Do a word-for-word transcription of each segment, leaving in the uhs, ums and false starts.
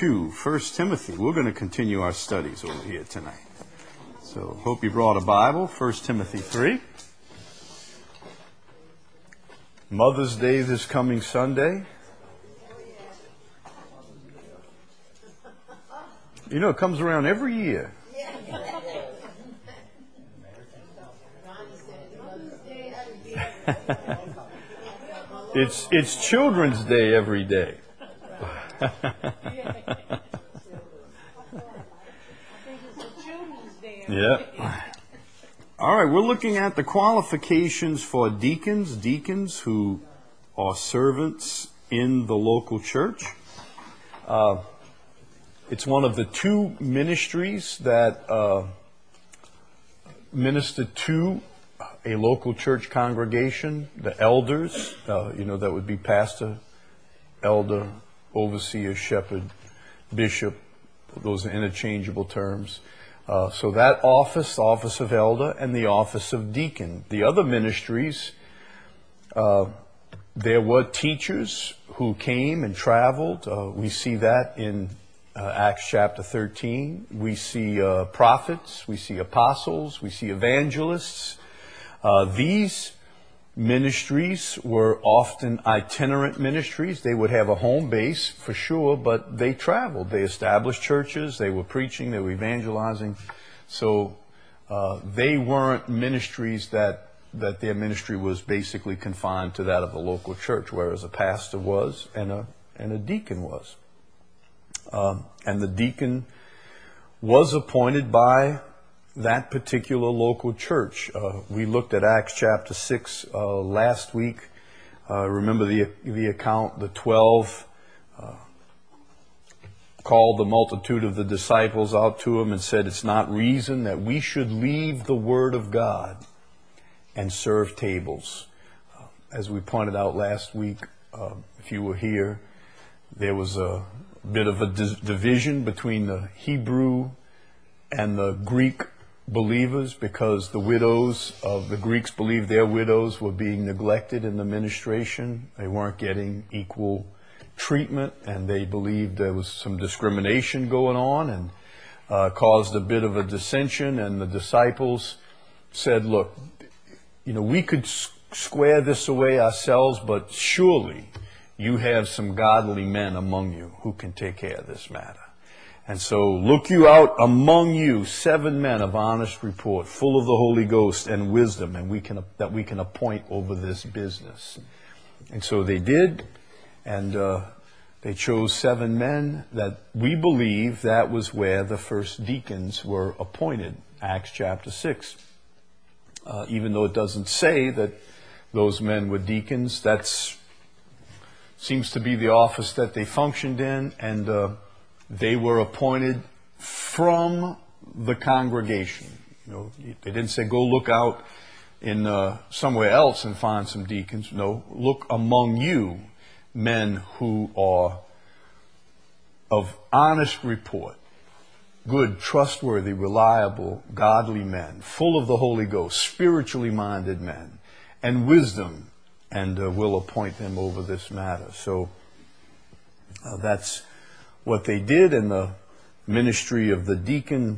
two, First Timothy. We're going to continue our studies over here tonight. So hope you brought a Bible, First Timothy three. Mother's Day this coming Sunday. You know, it comes around every year. It's it's Children's Day every day. Yeah. All right, we're looking at the qualifications for deacons, deacons who are servants in the local church. Uh, it's one of the two ministries that uh, minister to a local church congregation, the elders, uh, you know, that would be pastor, elder, overseer, shepherd, bishop. Those are interchangeable terms. Uh, so that office, the office of elder, and the office of deacon. The other ministries, uh, there were teachers who came and traveled. Uh, we see that in uh, Acts chapter thirteen. We see uh, prophets, we see apostles, we see evangelists. Uh, these ministries were often itinerant ministries. They would have a home base for sure, but they traveled. They established churches. They were preaching. They were evangelizing. So uh, they weren't ministries that that their ministry was basically confined to that of the local church, whereas a pastor was and a and a deacon was. Um, and the deacon was appointed by that particular local church. Uh, we looked at Acts chapter six uh, last week. Uh, remember the the account, the twelve uh, called the multitude of the disciples out to him and said, it's not reason that we should leave the word of God and serve tables. Uh, as we pointed out last week, uh, if you were here, there was a bit of a dis- division between the Hebrew and the Greek believers, because the widows of the Greeks believed their widows were being neglected in the ministration. They weren't getting equal treatment, and they believed there was some discrimination going on, and uh, caused a bit of a dissension. And the disciples said, look, you know, we could s- square this away ourselves, but surely you have some godly men among you who can take care of this matter. And so look you out among you seven men of honest report, full of the Holy Ghost and wisdom, and we can that we can appoint over this business. And so they did, and uh, they chose seven men that we believe that was where the first deacons were appointed, Acts chapter six. Uh, even though it doesn't say that those men were deacons, that's seems to be the office that they functioned in, and uh, they were appointed from the congregation. You know, they didn't say, go look out in uh, somewhere else and find some deacons. No, look among you, men who are of honest report, good, trustworthy, reliable, godly men, full of the Holy Ghost, spiritually minded men, and wisdom, and uh, we'll appoint them over this matter. So uh, that's what they did, and the ministry of the deacon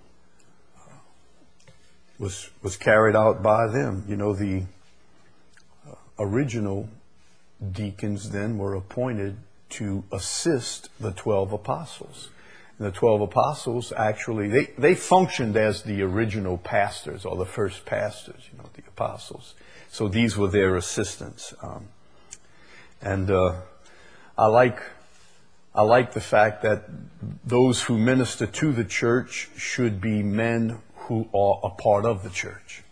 was was carried out by them. You know, the uh, original deacons then were appointed to assist the twelve apostles. And the twelve apostles actually, they, they functioned as the original pastors, or the first pastors, you know, the apostles. So these were their assistants. Um, and uh, I like... I like the fact that those who minister to the church should be men who are a part of the church.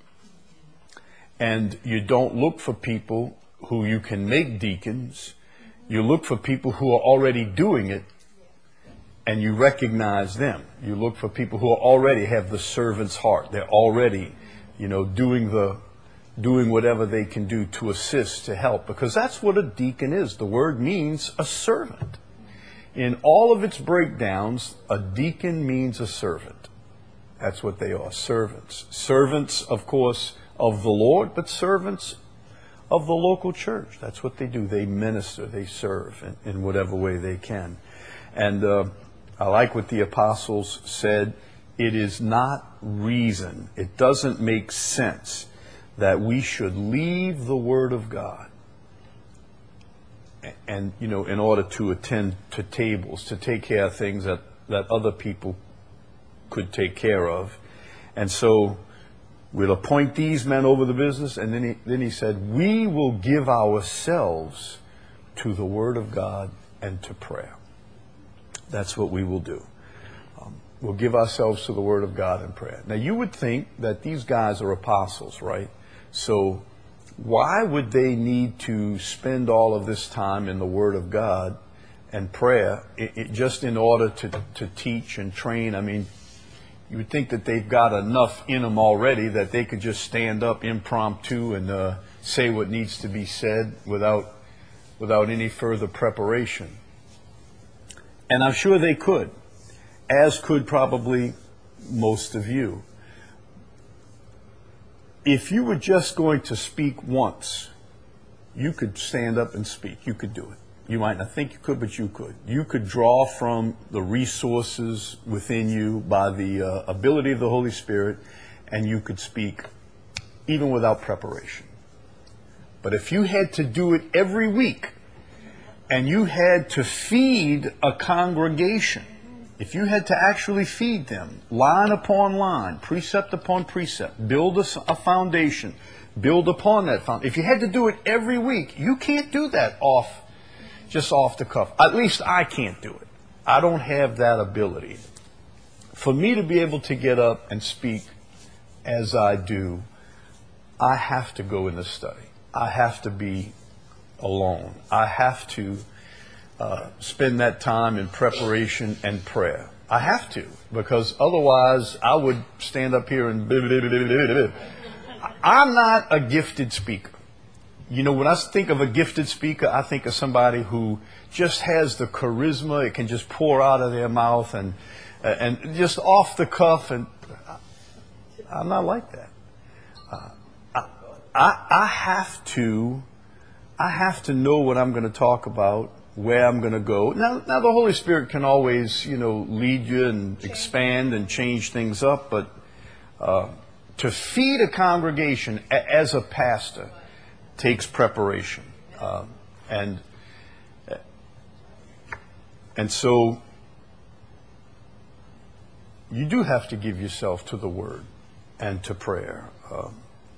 And you don't look for people who you can make deacons. You look for people who are already doing it, and you recognize them. You look for people who already have the servant's heart. They're already, you know, doing the doing whatever they can do to assist, to help, because that's what a deacon is. The word means a servant. In all of its breakdowns, a deacon means a servant. That's what they are, servants. Servants, of course, of the Lord, but servants of the local church. That's what they do. They minister, they serve in, in whatever way they can. And uh, I like what the apostles said. It is not reason. It doesn't make sense that we should leave the Word of God and, you know, in order to attend to tables, to take care of things that, that other people could take care of. And so we'll appoint these men over the business. And then he, then he said, we will give ourselves to the Word of God and to prayer. That's what we will do. Um, we'll give ourselves to the Word of God and prayer. Now, you would think that these guys are apostles, right? So why would they need to spend all of this time in the Word of God and prayer it, it, just in order to, to teach and train? I mean, you would think that they've got enough in them already that they could just stand up impromptu and uh, say what needs to be said without without any further preparation. And I'm sure they could, as could probably most of you. If you were just going to speak once, you could stand up and speak. You could do it. You might not think you could, but you could. You could draw from the resources within you by the uh, ability of the Holy Spirit, and you could speak even without preparation. But if you had to do it every week, and you had to feed a congregation, if you had to actually feed them, line upon line, precept upon precept, build a, a foundation, build upon that foundation. If you had to do it every week, you can't do that off, just off the cuff. At least I can't do it. I don't have that ability. For me to be able to get up and speak as I do, I have to go in the study. I have to be alone. I have to uh, spend that time in preparation and prayer. I have to, because otherwise I would stand up here and blah, blah, blah, blah, blah, blah. I'm not a gifted speaker. You know, when I think of a gifted speaker, I think of somebody who just has the charisma. It can just pour out of their mouth and uh, and just off the cuff. And I'm not like that. Uh, I, I I have to I have to know what I'm going to talk about, where I'm going to go. Now, now the Holy Spirit can always, you know, lead you and expand and change things up. But uh, to feed a congregation a, as a pastor takes preparation, um, and and so you do have to give yourself to the Word and to prayer. Um,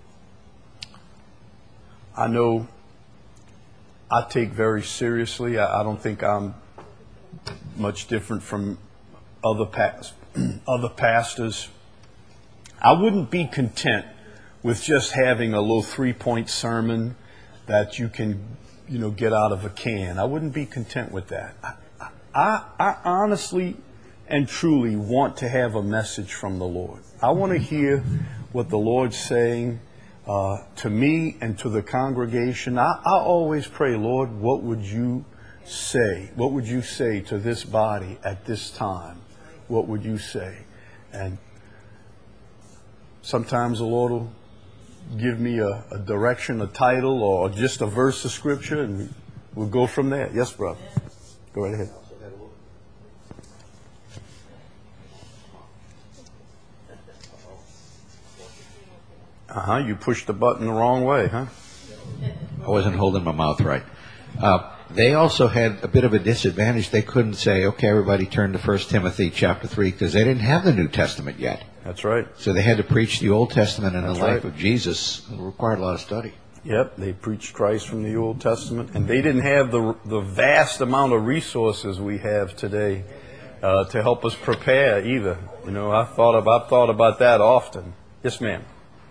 I know I take very seriously. I, I don't think I'm much different from other past, other pastors. I wouldn't be content with just having a little three-point sermon that you can, you know, get out of a can. I wouldn't be content with that. I, I, I honestly and truly want to have a message from the Lord. I want to hear what the Lord's saying uh, to me and to the congregation. I, I always pray, Lord, what would you say? What would you say to this body at this time? What would you say? And sometimes the Lord will give me a, a direction, a title, or just a verse of Scripture, and we'll go from there. Yes, brother. Go right ahead. Uh-huh. You pushed the button the wrong way, huh? I wasn't holding my mouth right. Uh, they also had a bit of a disadvantage. They couldn't say, okay, everybody turn to First Timothy chapter three, because they didn't have the New Testament yet. That's right. So they had to preach the Old Testament and That's the life right. of Jesus. It required a lot of study. Yep, they preached Christ from the Old Testament, and they didn't have the the vast amount of resources we have today uh, to help us prepare either. You know, I thought about, I've thought about that often. Yes, ma'am.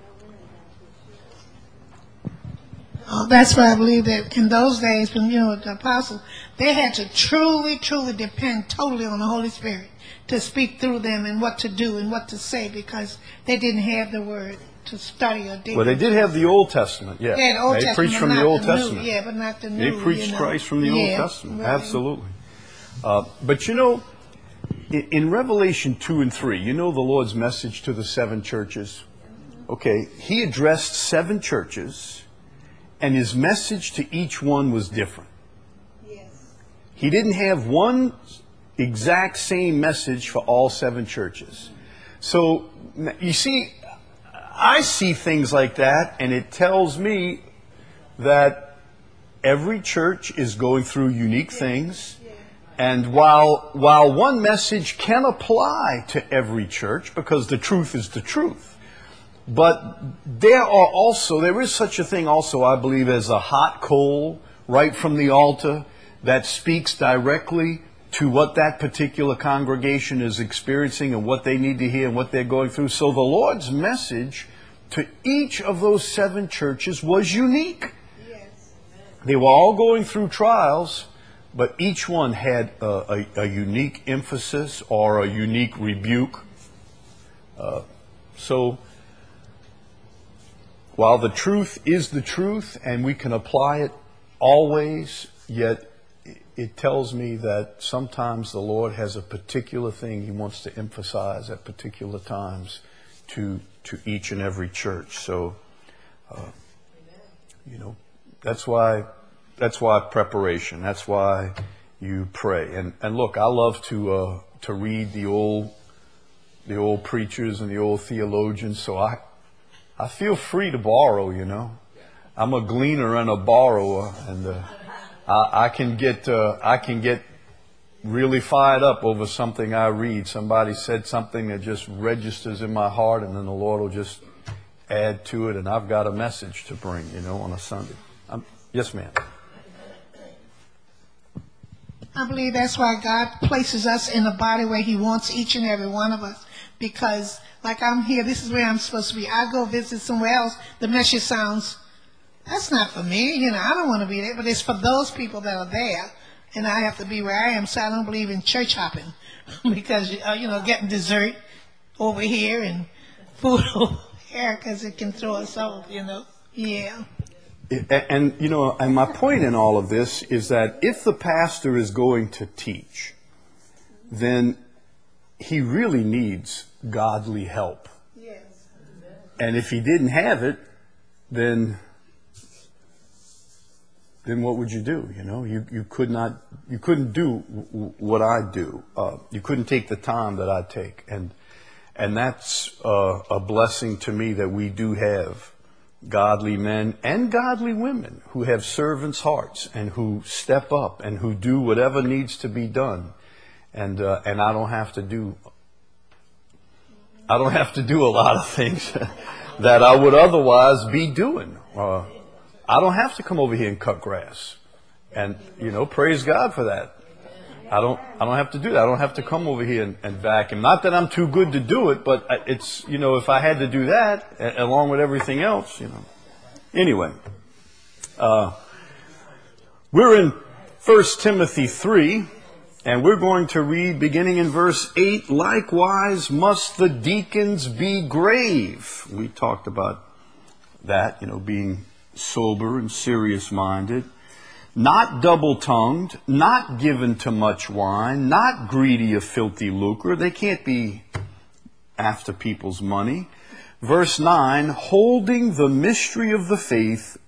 Oh, that's why I believe that in those days, when, you know, the apostles, they had to truly, truly depend totally on the Holy Spirit to speak through them and what to do and what to say, because they didn't have the Word to study or dig. Well, they did have the Old Testament, yeah. Yeah, the Old they Testament, preached from not the Old the new, Testament. yeah, but not the new. They preached you know. Christ from the yeah, Old Testament, right. absolutely. Uh, but you know, in, in Revelation two and three, you know the Lord's message to the seven churches? Okay, He addressed seven churches, and His message to each one was different. Yes. He didn't have one exact same message for all seven churches. So, you see, I see things like that, and it tells me that every church is going through unique things. And while while one message can apply to every church, because the truth is the truth, but there are also, there is such a thing also, I believe, as a hot coal right from the altar that speaks directly to what that particular congregation is experiencing and what they need to hear and what they're going through. So the Lord's message to each of those seven churches was unique. Yes. They were all going through trials, but each one had a, a, a unique emphasis or a unique rebuke. Uh, so while the truth is the truth and we can apply it always, yet it tells me that sometimes the Lord has a particular thing He wants to emphasize at particular times to to each and every church. So, uh, you know, that's why that's why preparation. That's why you pray. And and look, I love to uh, to read the old the old preachers and the old theologians. So I I feel free to borrow. You know, I'm a gleaner and a borrower, and. Uh, I, I can get uh, I can get really fired up over something I read. Somebody said something that just registers in my heart, and then the Lord will just add to it, and I've got a message to bring, you know, on a Sunday. Um, yes, ma'am. I believe that's why God places us in the body where He wants each and every one of us. Because, like I'm here, this is where I'm supposed to be. I go visit somewhere else, the message sounds, that's not for me, you know, I don't want to be there, but it's for those people that are there, and I have to be where I am, so I don't believe in church hopping, because, uh, you know, getting dessert over here and food over here, because it can throw us off, you know, yeah. And, and, you know, and my point in all of this is that if the pastor is going to teach, then he really needs godly help. Yes. And if he didn't have it, then... then what would you do? You know, you, you could not, you couldn't do w- what I do. Uh, you couldn't take the time that I take. And, and that's uh, a blessing to me that we do have godly men and godly women who have servants' hearts and who step up and who do whatever needs to be done. And, uh, and I don't have to do, I don't have to do a lot of things that I would otherwise be doing. Uh, I don't have to come over here and cut grass. And, you know, praise God for that. I don't I don't have to do that. I don't have to come over here and, and vacuum. Not that I'm too good to do it, but it's, you know, if I had to do that, a- along with everything else, you know. Anyway, uh, we're in First Timothy three, and we're going to read beginning in verse eight, likewise must the deacons be grave. We talked about that, you know, being sober and serious-minded, not double-tongued, not given to much wine, not greedy of filthy lucre. They can't be after people's money. Verse nine, holding the mystery of the faith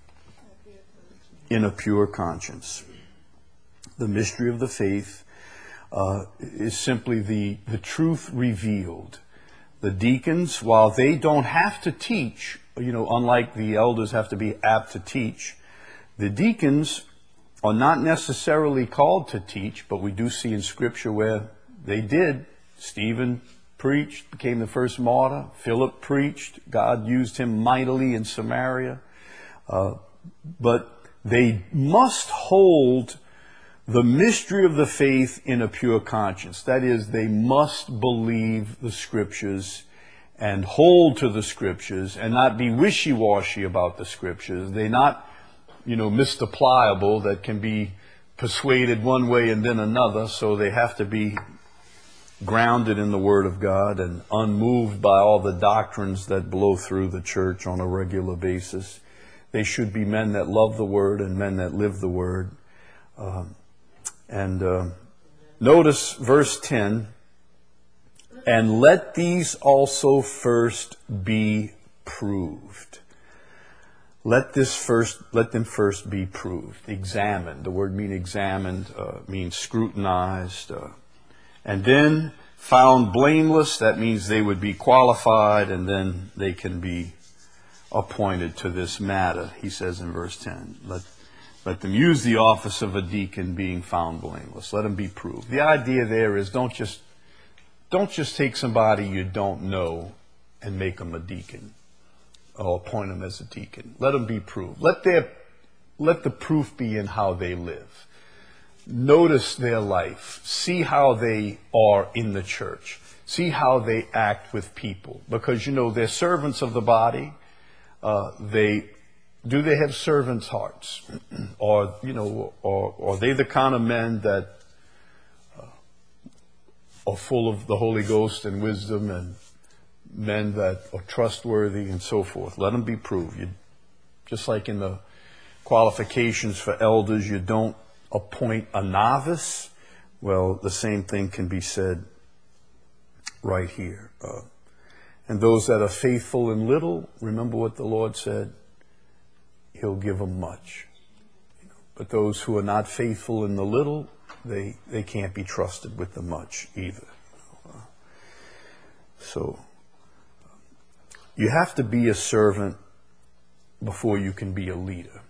in a pure conscience. The mystery of the faith uh, is simply the, the truth revealed. The deacons, while they don't have to teach, you know, unlike the elders have to be apt to teach, the deacons are not necessarily called to teach, but we do see in Scripture where they did. Stephen preached, became the first martyr. Philip preached. God used him mightily in Samaria. Uh, but they must hold the mystery of the faith in a pure conscience. That is, they must believe the Scriptures and hold to the Scriptures and not be wishy-washy about the Scriptures. They're not, you know, Mister Pliable that can be persuaded one way and then another, so they have to be grounded in the Word of God and unmoved by all the doctrines that blow through the church on a regular basis. They should be men that love the Word and men that live the Word. Um, and uh, notice verse ten, and let these also first be proved. Let this first, let them first be proved, examined. The word mean examined uh, means scrutinized. Uh, And then found blameless, that means they would be qualified, and then they can be appointed to this matter. He says in verse ten, let, let them use the office of a deacon being found blameless. Let them be proved. The idea there is don't just, don't just take somebody you don't know and make them a deacon or appoint them as a deacon. Let them be proved. Let their, let the proof be in how they live. Notice their life. See how they are in the church. See how they act with people. Because, you know, they're servants of the body. Uh, they do they have servants' hearts? or, you know, or, or are they the kind of men that uh, are full of the Holy Ghost and wisdom, and men that are trustworthy and so forth? Let them be proved. You, just like in the qualifications for elders, you don't appoint a novice. Well, the same thing can be said right here. Uh, and those that are faithful in little, remember what the Lord said, He'll give them much. You know, but those who are not faithful in the little, they, they can't be trusted with the much either. Uh, so, you have to be a servant before you can be a leader.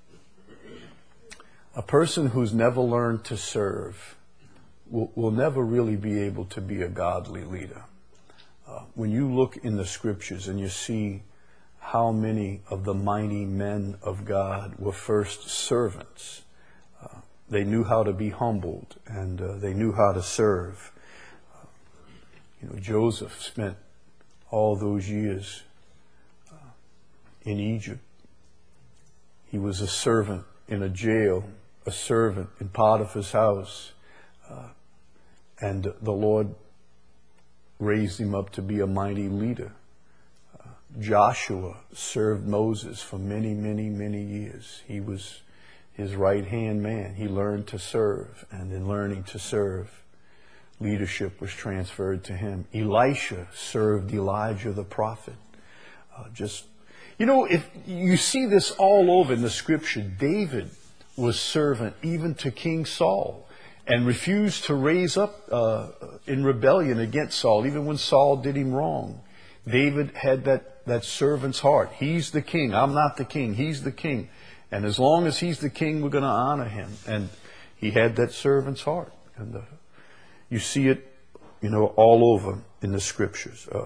A person who's never learned to serve will, will never really be able to be a godly leader. Uh, when you look in the scriptures and you see how many of the mighty men of God were first servants, uh, they knew how to be humbled, and uh, they knew how to serve. Uh, you know, Joseph spent all those years uh, in Egypt. He was a servant in a jail, a servant in Potiphar's house, uh, and the Lord raised him up to be a mighty leader. Uh, Joshua served Moses for many, many, many years. He was his right-hand man. He learned to serve, and in learning to serve, leadership was transferred to him. Elisha served Elijah the prophet. Uh, just, you know, if you see this all over in the scripture, David was servant even to King Saul, and refused to raise up uh, in rebellion against Saul, even when Saul did him wrong. David had that, that servant's heart. He's the king. I'm not the king. He's the king. And as long as he's the king, we're going to honor him. And he had that servant's heart. And uh, you see it, you know, all over in the scriptures. Uh,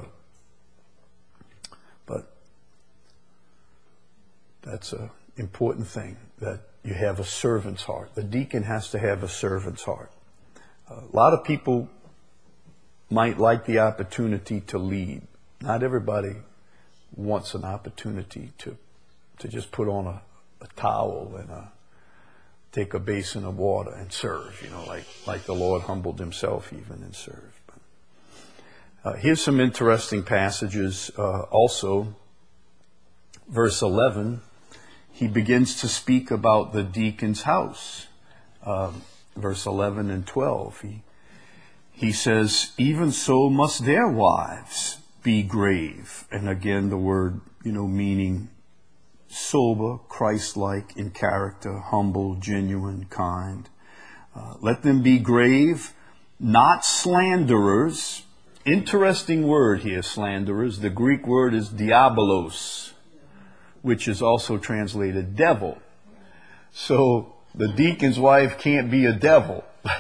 but that's an important thing, that you have a servant's heart. The deacon has to have a servant's heart. Uh, a lot of people might like the opportunity to lead. Not everybody wants an opportunity to to just put on a, a towel and a, take a basin of water and serve, you know, like, like the Lord humbled himself even and served. But, uh, here's some interesting passages uh, also. Verse eleven. He begins to speak about the deacon's house. Um, verse eleven and twelve. He, he says, even so must their wives be grave. And again, the word, you know, meaning sober, Christ-like in character, humble, genuine, kind. Uh, let them be grave, not slanderers. Interesting word here, slanderers. The Greek word is diabolos, which is also translated devil. So the deacon's wife can't be a devil.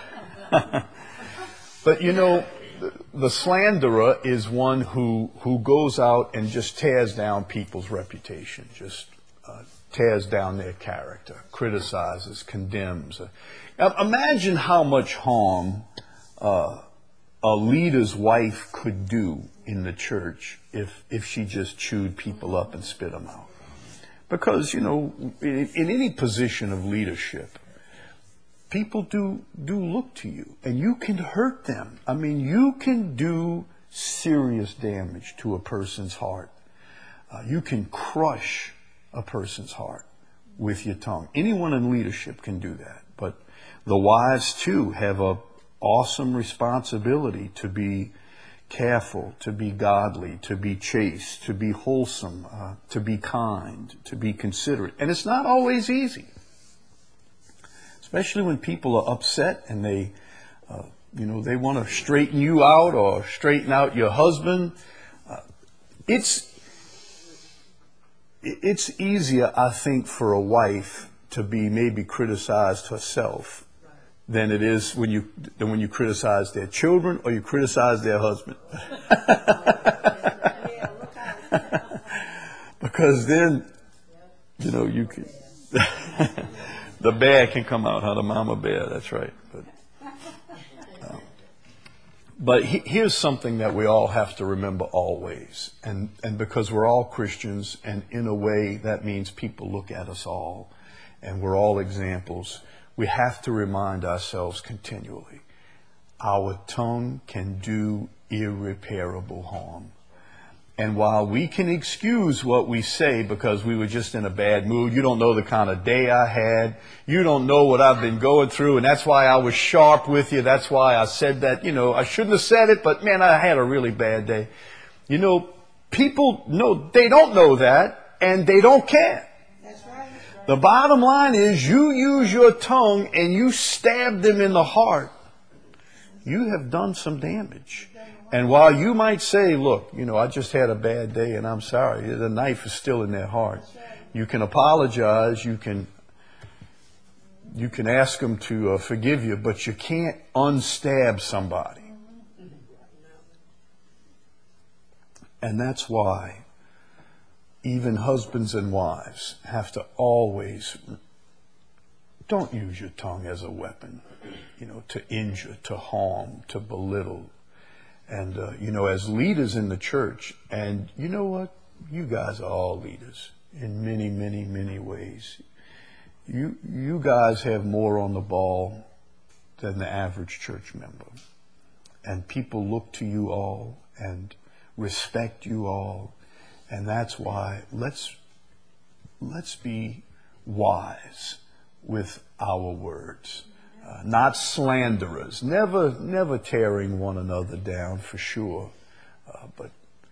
But you know, the, the slanderer is one who, who goes out and just tears down people's reputation, just uh, tears down their character, criticizes, condemns. Now, imagine how much harm uh, a leader's wife could do in the church if, if she just chewed people up and spit them out. Because, you know, in, in any position of leadership, people do do look to you, and you can hurt them. I mean, you can do serious damage to a person's heart. Uh, you can crush a person's heart with your tongue. Anyone in leadership can do that. But the wives, too, have an awesome responsibility to be careful, to be godly, to be chaste, to be wholesome, uh, to be kind, to be considerate. And it's not always easy, especially when people are upset and they uh, you know, they want to straighten you out or straighten out your husband. Uh, it's it's easier, I think, for a wife to be maybe criticized herself than it is when you than when you criticize their children or you criticize their husband. Because then, you know, you can the bear can come out, huh? The mama bear. That's right. But um, but he, here's something that we all have to remember always, and and because we're all Christians, and in a way that means people look at us all, and we're all examples. We have to remind ourselves continually: our tongue can do irreparable harm. And while we can excuse what we say because we were just in a bad mood, you don't know the kind of day I had, you don't know what I've been going through, and that's why I was sharp with you, that's why I said that, you know, I shouldn't have said it, but man, I had a really bad day. You know, people know, they don't know that, and they don't care. That's right. The bottom line is you use your tongue and you stab them in the heart. You have done some damage. And while you might say, look, you know, I just had a bad day and I'm sorry, the knife is still in their heart. You can apologize, you can you can ask them to uh, forgive you, but you can't unstab somebody. And that's why even husbands and wives have to always, don't use your tongue as a weapon, you know, to injure, to harm, to belittle. And, uh, you know, as leaders in the church, and you know what? You guys are all leaders in many, many, many ways. You, you guys have more on the ball than the average church member. And people look to you all and respect you all. And that's why let's, let's be wise with our words. Uh, not slanderers, never, never tearing one another down for sure, uh, but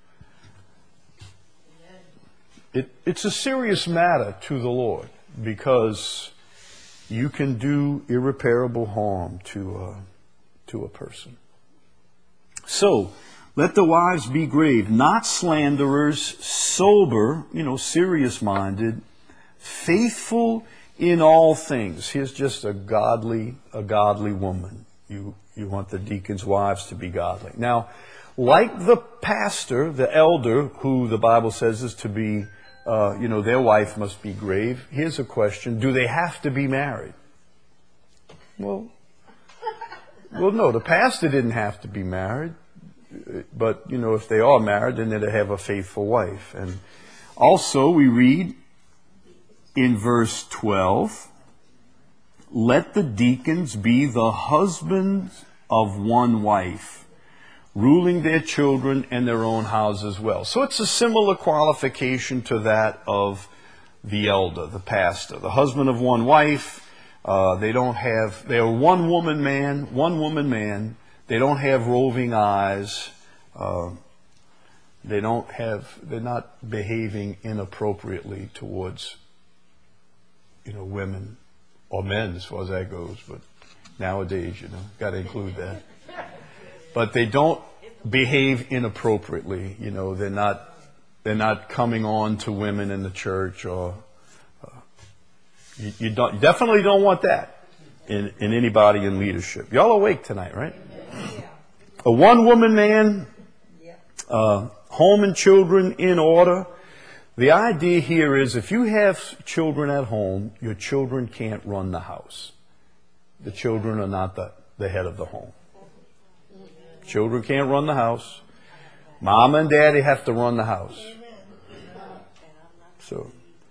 it, it's a serious matter to the Lord because you can do irreparable harm to uh, to a person. So let the wives be grave, not slanderers, sober, you know, serious-minded, faithful in all things. Here's just a godly, a godly woman. You, you want the deacons' wives to be godly. Now, like the pastor, the elder, who the Bible says is to be, uh, you know, their wife must be grave. Here's a question. Do they have to be married? Well, well, no, the pastor didn't have to be married. But, you know, if they are married, then they have a faithful wife. And also we read, in verse twelve, let the deacons be the husbands of one wife, ruling their children and their own house as well. So it's a similar qualification to that of the elder, the pastor, the husband of one wife. Uh, they don't have, they're one woman man, one woman man. They don't have roving eyes. Uh, they don't have, they're not behaving inappropriately towards you know, women or men as far as that goes, but nowadays, you know, got to include that. But they don't behave inappropriately, you know, they're not, they're not coming on to women in the church or, uh, you, you don't, definitely don't want that in, in anybody in leadership. Y'all awake tonight, right? A one woman man, uh, home and children in order. The idea here is if you have children at home, your children can't run the house. The children are not the, the head of the home. Children can't run the house. Mama and daddy have to run the house. So,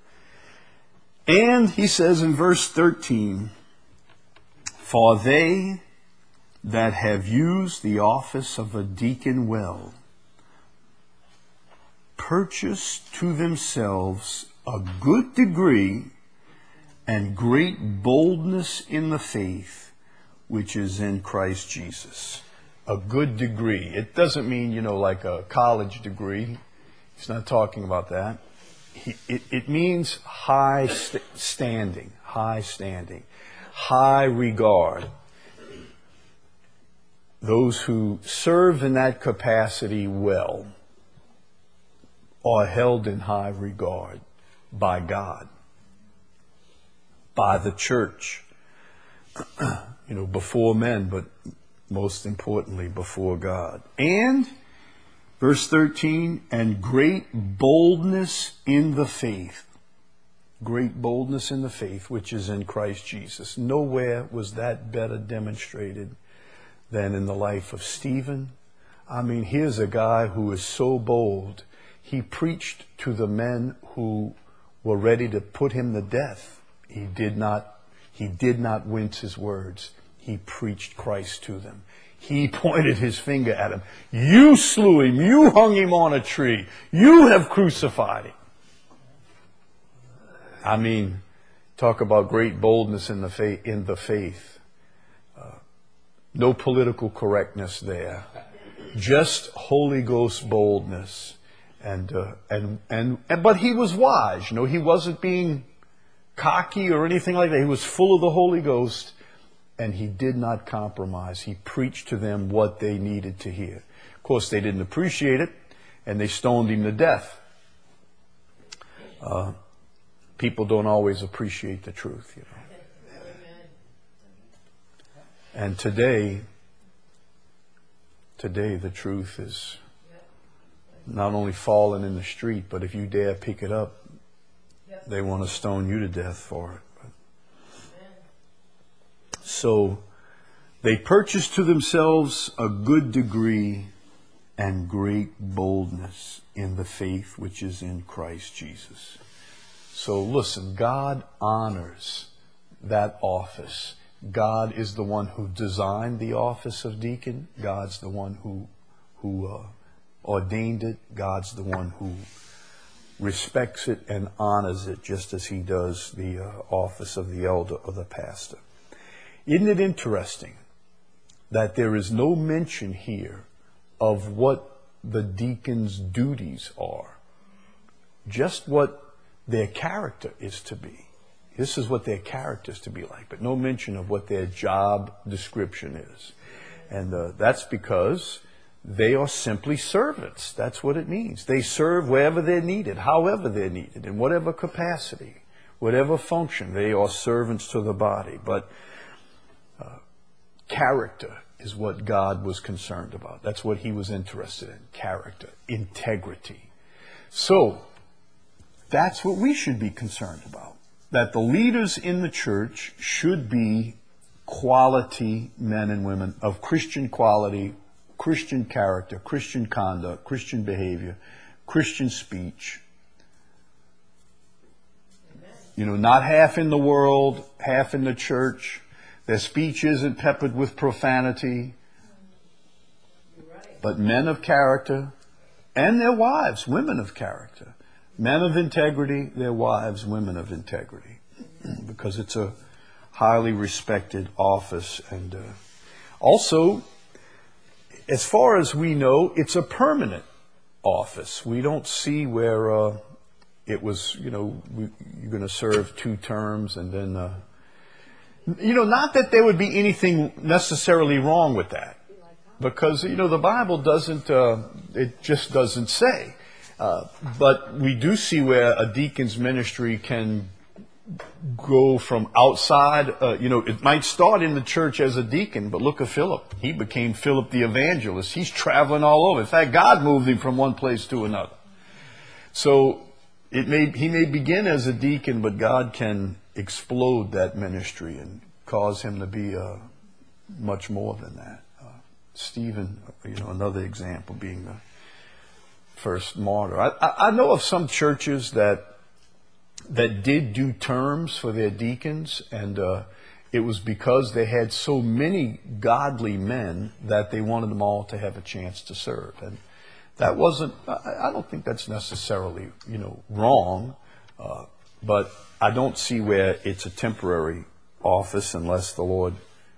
and he says in verse thirteen, for they that have used the office of a deacon well, purchase to themselves a good degree and great boldness in the faith which is in Christ Jesus. A good degree. It doesn't mean, you know, like a college degree. He's not talking about that. He, it, it means high st- standing, high standing, high regard. those who serve in that capacity well are held in high regard by God, by the church, you know, before men, but most importantly before God. And, verse thirteen, and great boldness in the faith. Great boldness in the faith, which is in Christ Jesus. Nowhere was that better demonstrated than in the life of Stephen. I mean, here's a guy who is so bold. He preached to the men who were ready to put him to death. He did not, he did not wince his words. He preached Christ to them. He pointed his finger at him. You slew him. You hung him on a tree. You have crucified him. I mean, talk about great boldness in the faith. In the faith. Uh, no political correctness there. Just Holy Ghost boldness. And, uh, and, and, and, but he was wise. You know, he wasn't being cocky or anything like that. He was full of the Holy Ghost. And he did not compromise. He preached to them what they needed to hear. Of course, they didn't appreciate it, and they stoned him to death. Uh, people don't always appreciate the truth, you know. And today, today the truth is not only fallen in the street, but if you dare pick it up, they want to stone you to death for it. So they purchased to themselves a good degree and great boldness in the faith which is in Christ Jesus. So listen, God honors that office. God is the one who designed the office of deacon. God's the one who who uh, ordained it. God's the one who respects it and honors it, just as he does the uh, office of the elder or the pastor. Isn't it interesting that there is no mention here of what the deacon's duties are? Just what their character is to be. This is what their character is to be like, but no mention of what their job description is. And uh, that's because they are simply servants. That's what it means. They serve wherever they're needed, however they're needed, in whatever capacity, whatever function. They are servants to the body. But character is what God was concerned about. That's what he was interested in. Character, integrity. So, that's what we should be concerned about. That the leaders in the church should be quality men and women of Christian quality, Christian character, Christian conduct, Christian behavior, Christian speech. You know, not half in the world, half in the church. Their speech isn't peppered with profanity, but men of character, and their wives, women of character. Men of integrity, their wives, women of integrity. Because it's a highly respected office. And uh, also, as far as we know, it's a permanent office. We don't see where uh, it was, you know, we, you're going to serve two terms and then... Uh, You know, not that there would be anything necessarily wrong with that. Because, you know, the Bible doesn't, uh, it just doesn't say. Uh, but we do see where a deacon's ministry can go from outside. Uh, you know, it might start in the church as a deacon, but look at Philip. He became Philip the evangelist. He's traveling all over. In fact, God moved him from one place to another. So it may he may begin as a deacon, but God can explode that ministry and cause him to be uh, much more than that. Uh, Stephen, you know, another example being the first martyr. I, I know of some churches that that did do terms for their deacons, and uh, it was because they had so many godly men that they wanted them all to have a chance to serve. And that wasn't, I, I don't think that's necessarily, you know, wrong, uh, but I don't see where it's a temporary office unless the Lord,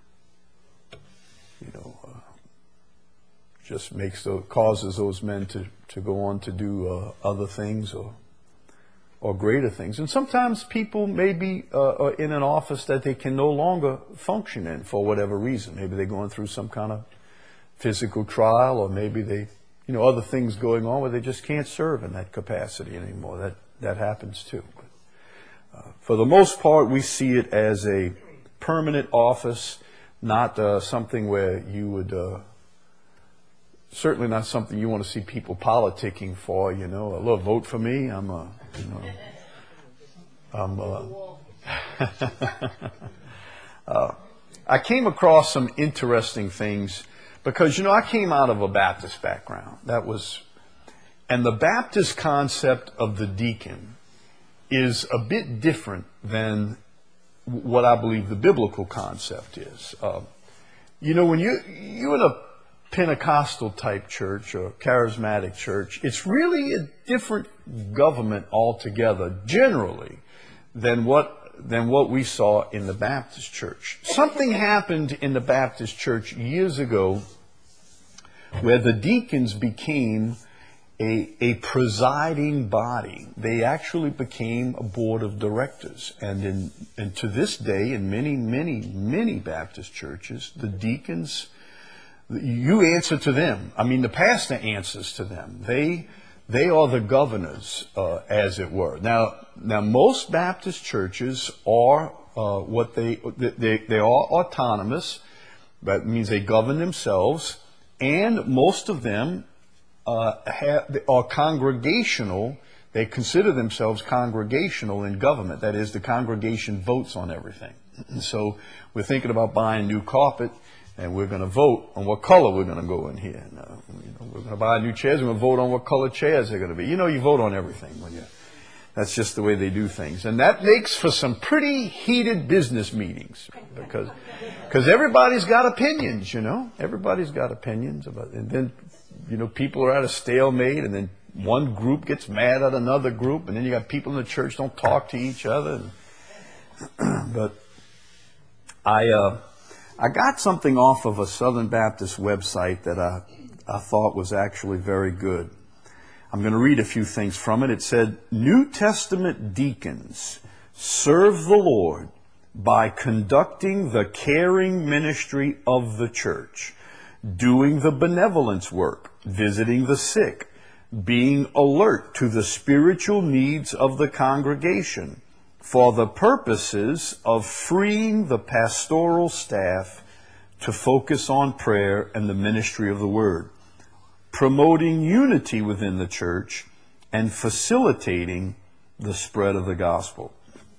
you know, uh, just makes the, causes those men to, to go on to do uh, other things or or greater things. And sometimes people may be uh, in an office that they can no longer function in for whatever reason. Maybe they're going through some kind of physical trial, or maybe they, you know, other things going on where they just can't serve in that capacity anymore. That that happens too. But, uh, for the most part, we see it as a permanent office, not uh, something where you would, uh, certainly not something you want to see people politicking for. You know, a little vote for me. I'm a, you know, I'm. Uh, uh, I came across some interesting things. Because, you know, I came out of a Baptist background. That was, and the Baptist concept of the deacon is a bit different than what I believe the biblical concept is. Uh, you know, when you, you're in a Pentecostal type church or charismatic church, it's really a different government altogether, generally, than what than what we saw in the Baptist church. Something happened in the Baptist church years ago where the deacons became a, a presiding body. They actually became a board of directors. And, in, and to this day, in many, many, many Baptist churches, the deacons, you answer to them. I mean, the pastor answers to them. They They are the governors, uh, as it were. Now, now most Baptist churches are uh, what they, they they are autonomous. That means they govern themselves, and most of them uh, have, are congregational. They consider themselves congregational in government. That is, the congregation votes on everything. And so we're thinking about buying new carpet, and we're going to vote on what color we're going to go in here. And, uh, you know, we're going to buy new chairs. We're going to vote on what color chairs they're going to be. You know, you vote on everything when you. That's just the way they do things, and that makes for some pretty heated business meetings because because everybody's got opinions. You know, everybody's got opinions about, and then you know people are at a stalemate, and then one group gets mad at another group, and then you got people in the church don't talk to each other. And, but I. Uh, I got something off of a Southern Baptist website that I, I thought was actually very good. I'm going to read a few things from it. It said, New Testament deacons serve the Lord by conducting the caring ministry of the church, doing the benevolence work, visiting the sick, being alert to the spiritual needs of the congregation, for the purposes of freeing the pastoral staff to focus on prayer and the ministry of the Word, promoting unity within the church, and facilitating the spread of the gospel.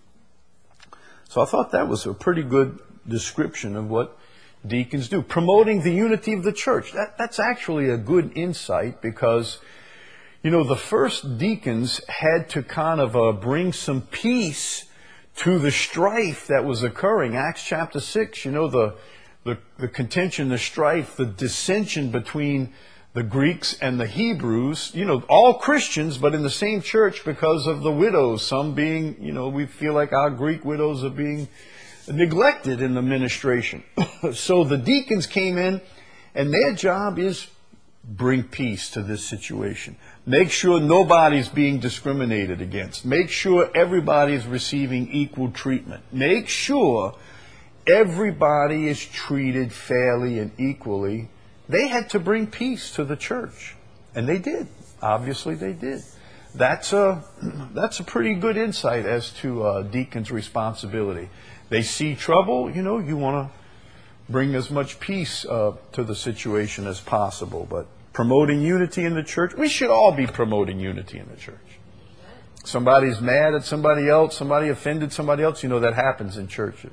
So I thought that was a pretty good description of what deacons do. Promoting the unity of the church. That, that's actually a good insight because you know, the first deacons had to kind of uh, bring some peace to the strife that was occurring. Acts chapter six, you know, the, the, the contention, the strife, the dissension between the Greeks and the Hebrews, you know, all Christians, but in the same church because of the widows. Some being, you know, we feel like our Greek widows are being neglected in the ministration. So the deacons came in, and their job is bring peace to this situation. Make sure nobody's being discriminated against. Make sure everybody's receiving equal treatment. Make sure everybody is treated fairly and equally. They had to bring peace to the church. And they did. Obviously they did. That's a, that's a pretty good insight as to uh, deacons' responsibility. They see trouble, you know, you want to bring as much peace uh, to the situation as possible. But promoting unity in the church, we should all be promoting unity in the church. Somebody's mad at somebody else, somebody offended somebody else, you know, that happens in churches.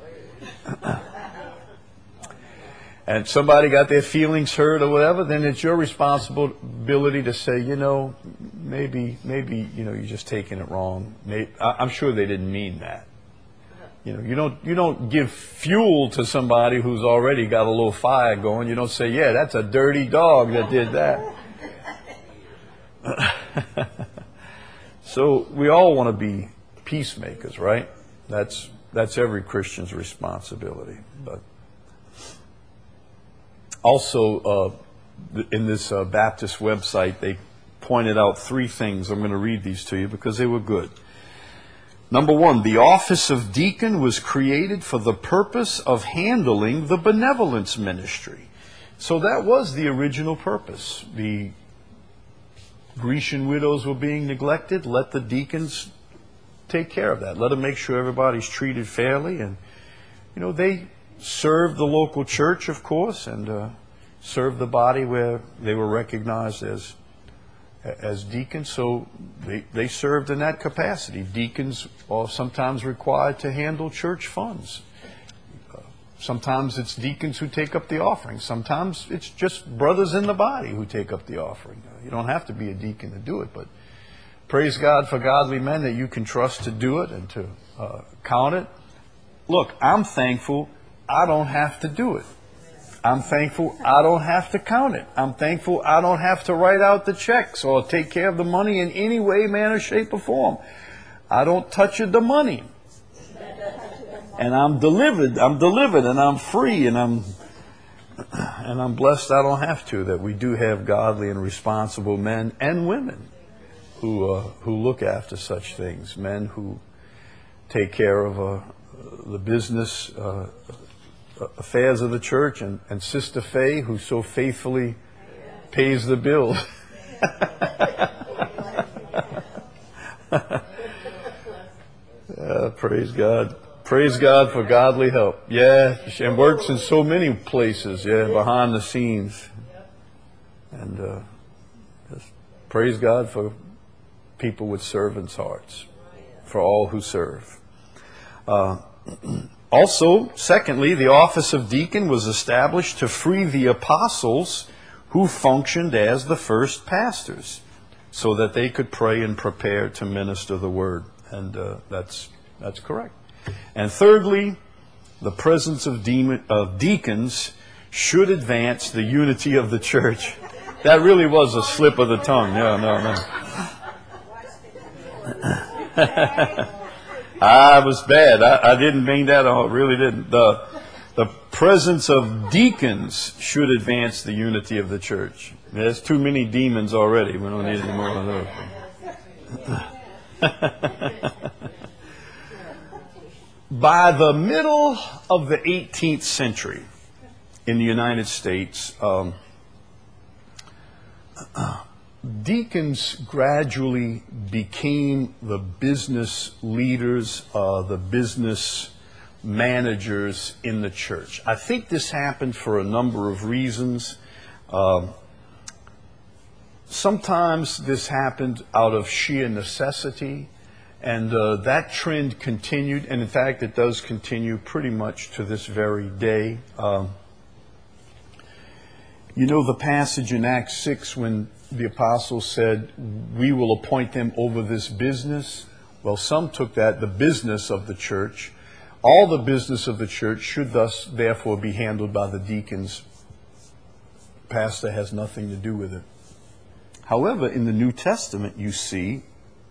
And somebody got their feelings hurt or whatever, then it's your responsibility to say, you know, maybe, maybe, you know, you're just taking it wrong. Maybe, I'm sure they didn't mean that. You know, you don't you don't give fuel to somebody who's already got a little fire going. You don't say, yeah, that's a dirty dog that did that. So we all want to be peacemakers, right? That's that's every Christian's responsibility. But also, uh, in this uh, Baptist website, they pointed out three things. I'm going to read these to you because they were good. Number one, the office of deacon was created for the purpose of handling the benevolence ministry. So that was the original purpose. The Grecian widows were being neglected. Let the deacons take care of that. Let them make sure everybody's treated fairly. And, you know, they served the local church, of course, and uh, served the body where they were recognized as as deacons. So they, they served in that capacity. Deacons are sometimes required to handle church funds. Sometimes it's deacons who take up the offering. Sometimes it's just brothers in the body who take up the offering. You don't have to be a deacon to do it, but praise God for godly men that you can trust to do it and to uh, count it. Look, I'm thankful I don't have to do it. I'm thankful I don't have to count it. I'm thankful I don't have to write out the checks or take care of the money in any way, manner, shape, or form. I don't touch the money. And I'm delivered, I'm delivered, and I'm free, and I'm and I'm blessed I don't have to, that we do have godly and responsible men and women who uh, who look after such things, men who take care of uh, the business uh, affairs of the church, and, and Sister Faye, who so faithfully pays the bill. uh, praise God. Praise God for godly help. Yeah, and works in so many places, yeah, behind the scenes. And uh, just praise God for people with servants' hearts, for all who serve. Uh, also, secondly, the office of deacon was established to free the apostles who functioned as the first pastors, so that they could pray and prepare to minister the word. And uh, that's that's correct. And thirdly, the presence of, demon, of deacons should advance the unity of the church. That really was a slip of the tongue. No, no, no. I was bad. I, I didn't mean that. I really didn't. The, the presence of deacons should advance the unity of the church. There's too many demons already. We don't need any more of those. By the middle of the eighteenth century in the United States, um, uh, deacons gradually became the business leaders, uh, the business managers in the church. I think this happened for a number of reasons. Um, sometimes this happened out of sheer necessity. And uh, that trend continued, and in fact it does continue pretty much to this very day. Um, you know the passage in Acts six when the apostles said, we will appoint them over this business? Well, some took that, the business of the church. All the business of the church should thus therefore be handled by the deacons. Pastor has nothing to do with it. However, in the New Testament you see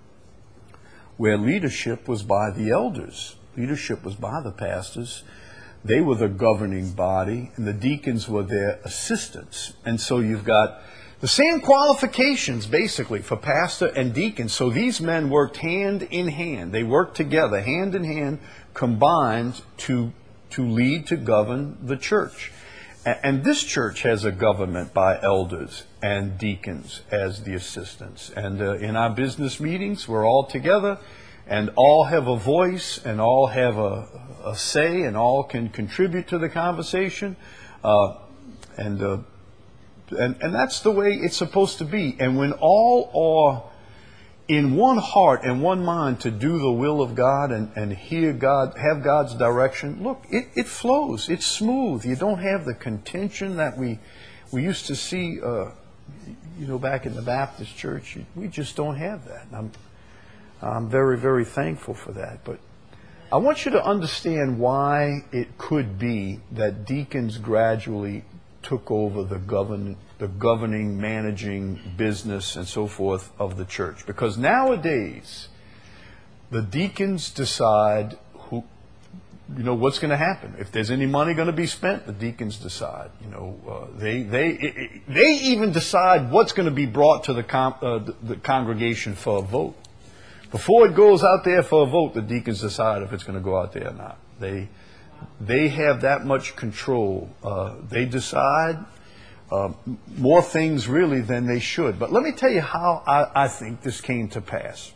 where leadership was by the elders. Leadership was by the pastors. They were the governing body, and the deacons were their assistants. And so you've got the same qualifications, basically, for pastor and deacon. So these men worked hand in hand. They worked together, hand in hand, combined to, to lead, to govern the church. And this church has a government by elders and deacons as the assistants. And uh, in our business meetings, we're all together and all have a voice and all have a, a say and all can contribute to the conversation. Uh, and, uh, and and that's the way it's supposed to be. And when all are in one heart and one mind to do the will of God and, and hear God, have God's direction, look, it, it flows. It's smooth. You don't have the contention that we we used to see, uh, you know, back in the Baptist church. We just don't have that. And I'm, I'm very, very thankful for that. But I want you to understand why it could be that deacons gradually took over the govern, the governing, managing business and so forth of the church. Because nowadays, the deacons decide who, you know, what's going to happen. If there's any money going to be spent, the deacons decide. You know, uh, they they they even decide what's going to be brought to the, com, uh, the the congregation for a vote. Before it goes out there for a vote, the deacons decide if it's going to go out there or not. They They have that much control. Uh, they decide uh, more things really than they should. But let me tell you how I, I think this came to pass.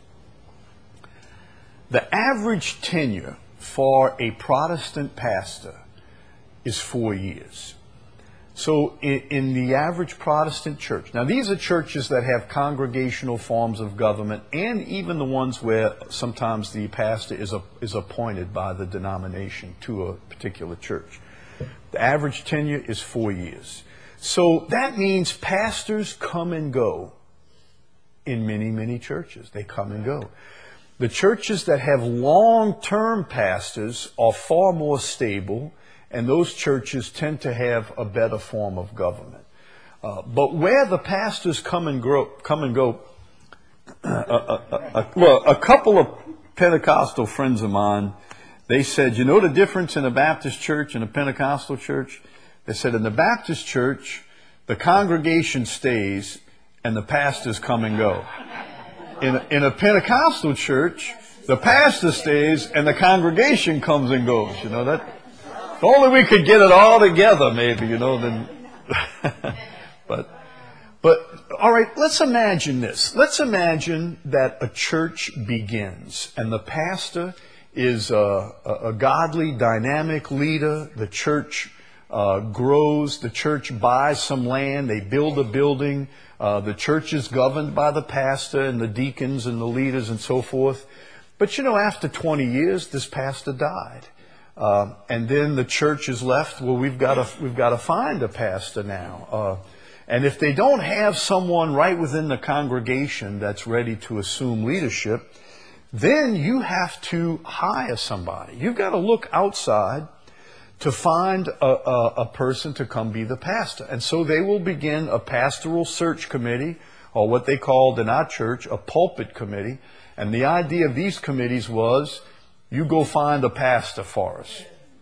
The average tenure for a Protestant pastor is four years. So in, in the average Protestant church, now these are churches that have congregational forms of government, and even the ones where sometimes the pastor is, a, is appointed by the denomination to a particular church. The average tenure is four years. So that means pastors come and go in many, many churches. They come and go. The churches that have long-term pastors are far more stable, and those churches tend to have a better form of government. Uh, but where the pastors come and grow, come and go, uh, uh, uh, uh, well, a couple of Pentecostal friends of mine, they said, you know the difference in a Baptist church and a Pentecostal church? They said in the Baptist church, the congregation stays and the pastors come and go. In a, in a Pentecostal church, the pastor stays and the congregation comes and goes. You know that. If only we could get it all together, maybe, you know, then. but, but, all right, let's imagine this. Let's imagine that a church begins and the pastor is a, a, a godly, dynamic leader. The church uh, grows. The church buys some land. They build a building. Uh, the church is governed by the pastor and the deacons and the leaders and so forth. But, you know, after twenty years, this pastor died. Uh, and then the church is left, well, we've got to, we've got to find a pastor now. Uh, and if they don't have someone right within the congregation that's ready to assume leadership, then you have to hire somebody. You've got to look outside to find a, a, a person to come be the pastor. And so they will begin a pastoral search committee, or what they called in our church a pulpit committee. And the idea of these committees was, you go find a pastor for us.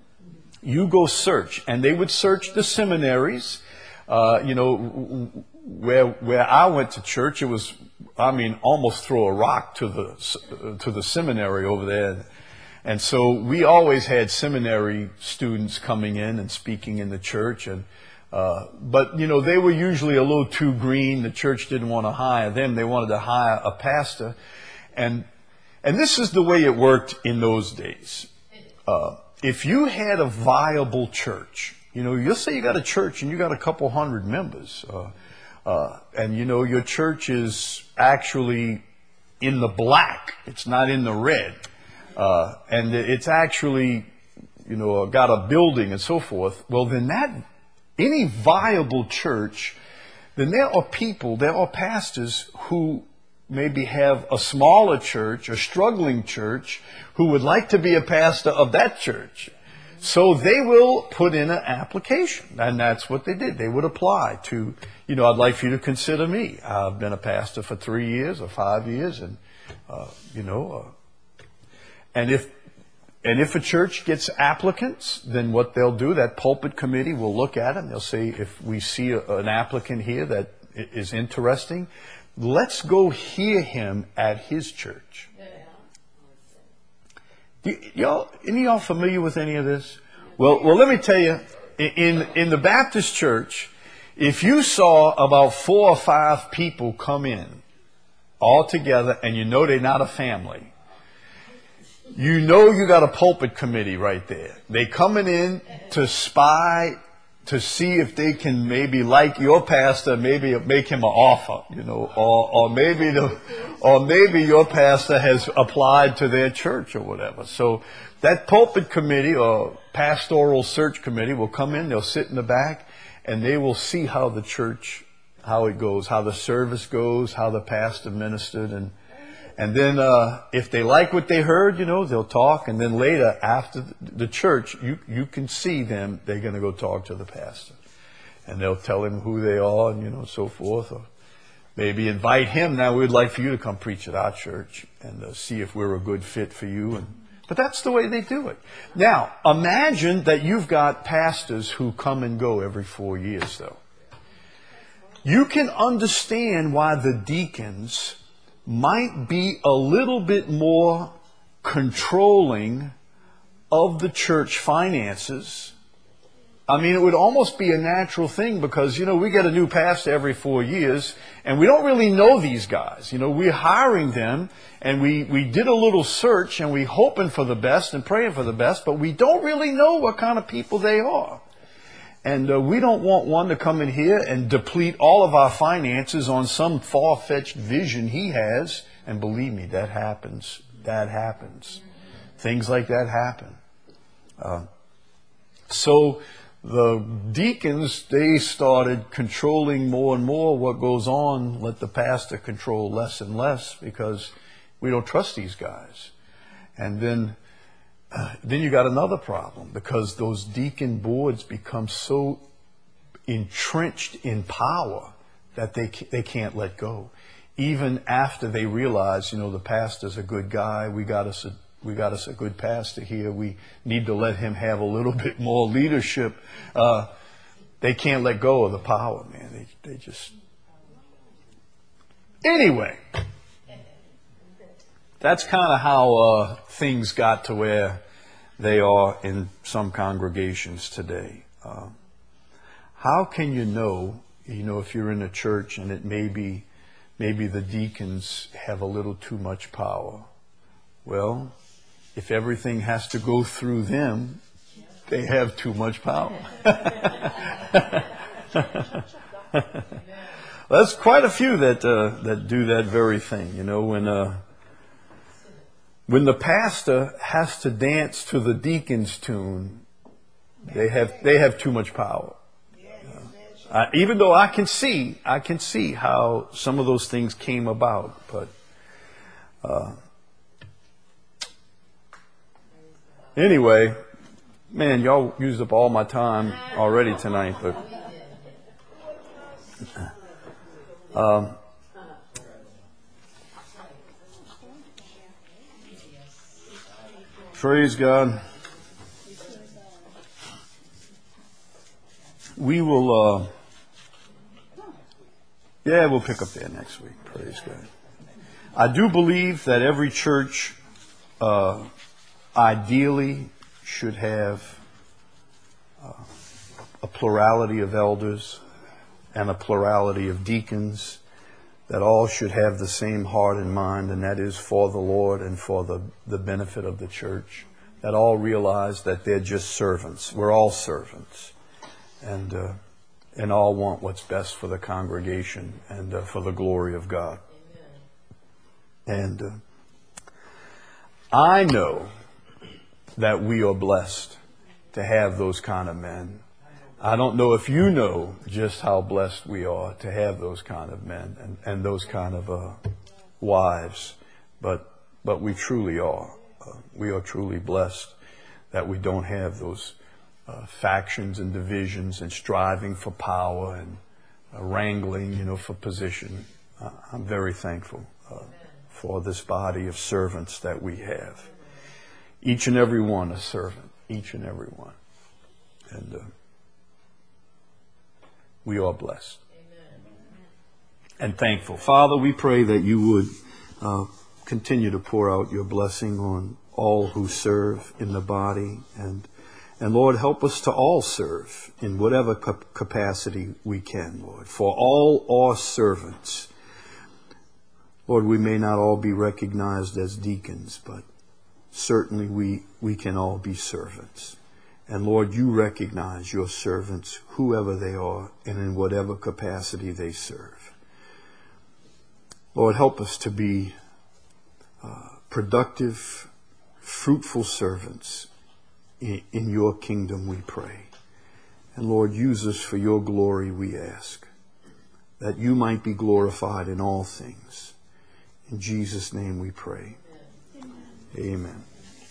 You go search. And they would search the seminaries. Uh, you know, where where I went to church, it was, I mean, almost throw a rock to the to the seminary over there. And so we always had seminary students coming in and speaking in the church. And uh, but, you know, they were usually a little too green. The church didn't want to hire them. They wanted to hire a pastor. And And this is the way it worked in those days. Uh, if you had a viable church, you know, you'll say you got a church and you got a couple hundred members, uh, uh, and you know, your church is actually in the black. It's not in the red. Uh, and it's actually, you know, got a building and so forth. Well, then that, any viable church, then there are people, there are pastors who maybe have a smaller church, a struggling church, who would like to be a pastor of that church. So they will put in an application, and that's what they did. They would apply to, you know, I'd like for you to consider me. I've been a pastor for three years or five years, and, uh, you know, uh, and if and if a church gets applicants, then what they'll do, that pulpit committee will look at them. They'll say, if we see a, an applicant here that is interesting, let's go hear him at his church. Y- y'all, any of y'all familiar with any of this? Well, well, let me tell you, in in the Baptist church, if you saw about four or five people come in all together, and you know they're not a family, you know you got a pulpit committee right there. They coming in to spy, to see if they can maybe like your pastor, maybe make him an offer, you know, or, or maybe the, or maybe your pastor has applied to their church or whatever. So that pulpit committee or pastoral search committee will come in, they'll sit in the back, and they will see how the church, how it goes, how the service goes, how the pastor ministered, and And then uh, if they like what they heard, you know, they'll talk. And then later, after the church, you, you can see them. They're going to go talk to the pastor. And they'll tell him who they are and, you know, so forth. Or maybe invite him. Now, we'd like for you to come preach at our church and uh, see if we're a good fit for you. And But that's the way they do it. Now, imagine that you've got pastors who come and go every four years, though. You can understand why the deacons might be a little bit more controlling of the church finances I mean, it would almost be a natural thing because, you know, we get a new pastor every four years and we don't really know these guys. You know, we're hiring them and we, we did a little search and we're hoping for the best and praying for the best, but we don't really know what kind of people they are. And uh, we don't want one to come in here and deplete all of our finances on some far-fetched vision he has. And believe me, that happens. That happens. Things like that happen. Uh, so the deacons, they started controlling more and more what goes on. Let the pastor control less and less because we don't trust these guys. And then uh, then you got another problem because those deacon boards become so entrenched in power that they they can't let go. Even after they realize, you know, the pastor's a good guy, we got us a we got us a good pastor here. We need to let him have a little bit more leadership. Uh, they can't let go of the power, man. They they just anyway. That's kind of how uh, things got to where they are in some congregations today. Uh, how can you know, you know, if you're in a church and it may be, maybe the deacons have a little too much power? Well, if everything has to go through them, they have too much power. There's quite a few that uh, that do that very thing. You know, when uh, when the pastor has to dance to the deacon's tune, they have they have too much power. Uh, even though I can see, I can see how some of those things came about, but uh, anyway, man, y'all used up all my time already tonight. But um, praise God. We will. Uh, Yeah, we'll pick up there next week. Praise God. I do believe that every church uh, ideally should have uh, a plurality of elders and a plurality of deacons, that all should have the same heart and mind, and that is for the Lord and for the, the benefit of the church. That all realize that they're just servants. We're all servants. And uh, and all want what's best for the congregation and uh, for the glory of God. Amen. And uh, I know that we are blessed to have those kind of men. I don't know if you know just how blessed we are to have those kind of men and, and those kind of uh, wives, but but we truly are. Uh, we are truly blessed that we don't have those Uh, factions and divisions and striving for power and uh, wrangling, you know, for position. Uh, I'm very thankful uh, for this body of servants that we have. Each and every one a servant. Each and every one. And uh, we are blessed. Amen. And thankful. Father, we pray that you would uh, continue to pour out your blessing on all who serve in the body, and And Lord, help us to all serve in whatever capacity we can, Lord. For all are servants. Lord, we may not all be recognized as deacons, but certainly we, we can all be servants. And Lord, you recognize your servants, whoever they are, and in whatever capacity they serve. Lord, help us to be uh, productive, fruitful servants in your kingdom, we pray. And Lord, use us for your glory, we ask, that you might be glorified in all things. In Jesus' name we pray. Amen.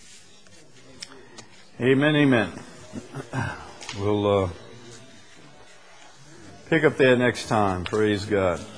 Amen, amen. We'll uh, pick up there next time. Praise God.